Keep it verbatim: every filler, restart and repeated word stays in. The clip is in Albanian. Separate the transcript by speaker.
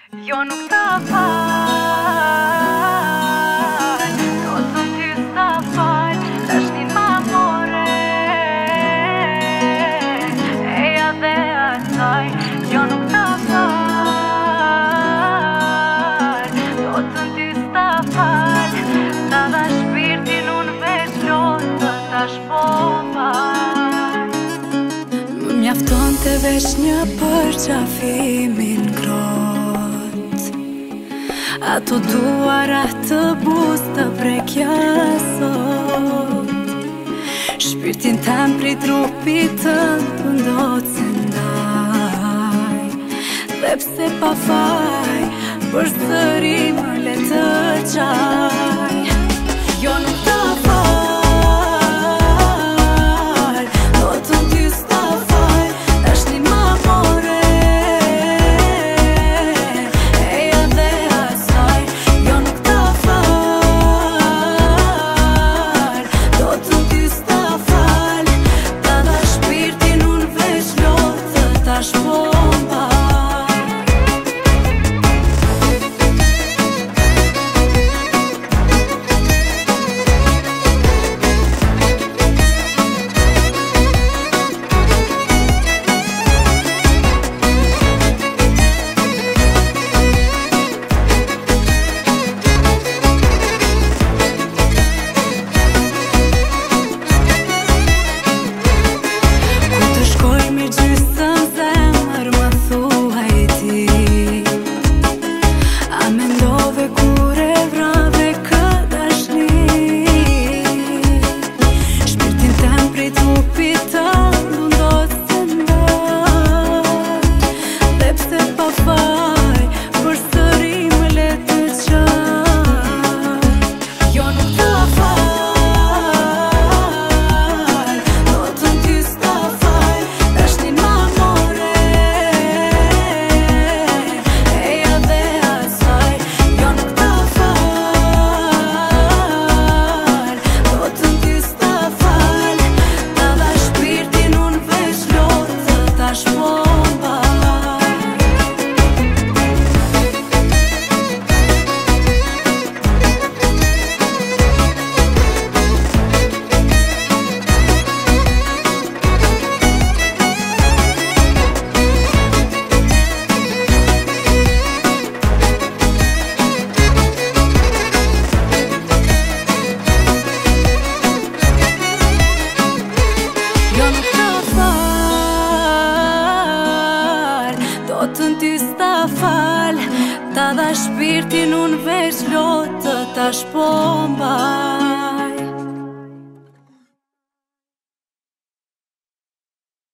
Speaker 1: Jo nuk ta fal, do të ty s'ta fal, tashti ma more eja dhe asaj. Jo nuk ta fal, do të ty s'ta fal, ta dha shpirtin unë veç lotë, tash po fal.
Speaker 2: Më mjafton të veç një përqafimin grot, ato duara të buz të prekja sot. Shpirtin tem pri trupit të të ndot se ndaj, dhe pse pa faj, për sëri më le të qaj. Jo nuk ta fal, do të ty s'ta fal, tashti ma more eja dhe asaj. Jo nuk ta fal, do të ty s'ta fal, ta dha shpirtin unë veç lotë, tash po të ty s'ta fal, ta dha shpirtin unë veç lotë, tash po mba.